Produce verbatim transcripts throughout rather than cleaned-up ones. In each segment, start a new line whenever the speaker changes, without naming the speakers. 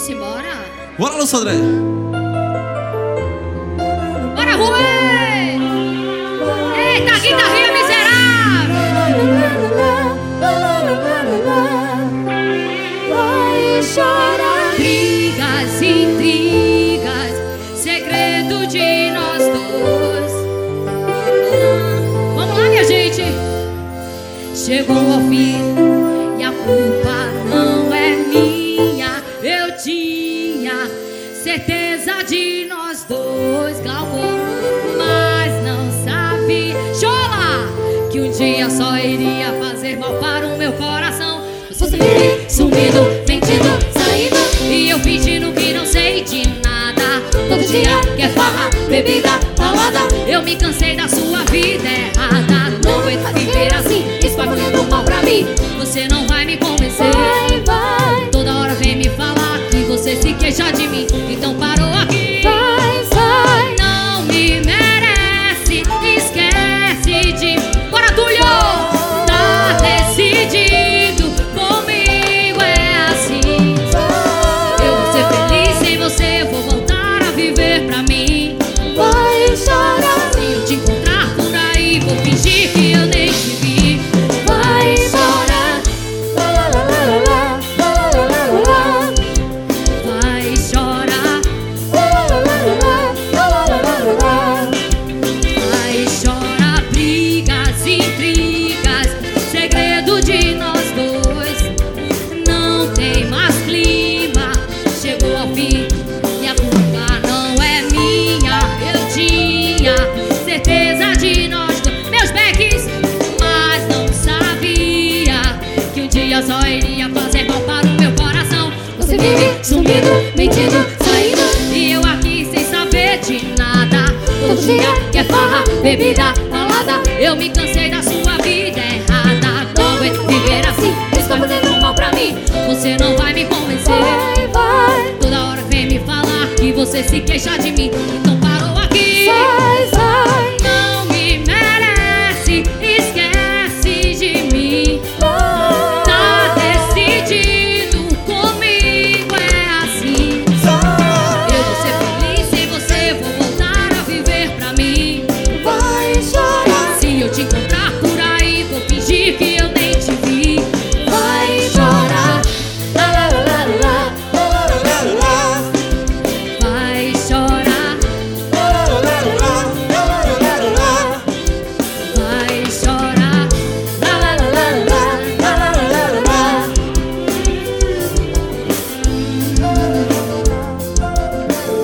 Vamos embora.
Bora, Lúcio André.
Bora, Rui! Eita, guitarrinha miserável!
Vai chorar.
Brigas, intrigas, segredo de nós dois. Vamos lá, minha gente. Chegou ao fim e a culpa não é minha. Eu tinha certeza de nós dois, Glauco, mas não sabia, chola, que um dia só iria fazer mal para o meu coração. Você vive sumindo, mentindo, saindo, e eu fingindo que não sei de nada. Todo dia quer farra, bebida, balada. Eu me cansei da sua vida errada. Não aguento viver assim, espalhando mal pra mim. Você não vai me convencer.
Vai, vai.
Toda hora vem me falar que você se queixa de mim. Então parou aqui.
Vai, vai.
Não me merece, esquece de mim. Bora, Túlio! Tá decidido, comigo é assim. Eu vou ser feliz sem você, vou voltar a viver pra mim.
Vai chorar.
Se eu te encontrar por aí, vou fingir que eu nem te vi.
Vai chorar. Lá, lá, lá, lá, lá, lá, lá, lá, lá.
Vai chorar,
Lá, lá, lá, lá, lá, lá, lá, lá.
vai chorar. Brigas, intrigas, segredo de nós dois. Não tem mais clima, chegou ao fim e a culpa não é minha. Eu tinha certeza de nós dois, meus backs, mas não sabia que um dia só iria fazer mal para o meu coração. Você vive sumindo, mentindo, saindo, e eu aqui sem saber de nada. Todo dia quer farra, bebida, balada. Eu me cansei da sua vida errada. Não aguento viver assim, está fazendo mal pra mim. Você não vai me convencer.
Vai, vai.
Toda hora vem me falar que você se queixa de mim. Então parou aqui.
Vai, vai.
Não me merece, esquece de mim. Tá decidido, comigo é assim. Eu vou ser feliz sem você, vou voltar a viver pra mim.
Vai chorar.
Se eu te encontrar por aí, vou fingir que eu nem te vi.
Vai chorar. Lá, lá, lá, lá, lá, lá, lá, lá, lá.
Vai chorar,
Lá, lá, lá, lá, lá, lá, lá, lá.
vai chorar.
Lá, lá, lá, lá, lá, lá, lá, lá, lá.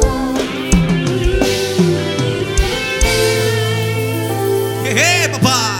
Hey, hey, papai.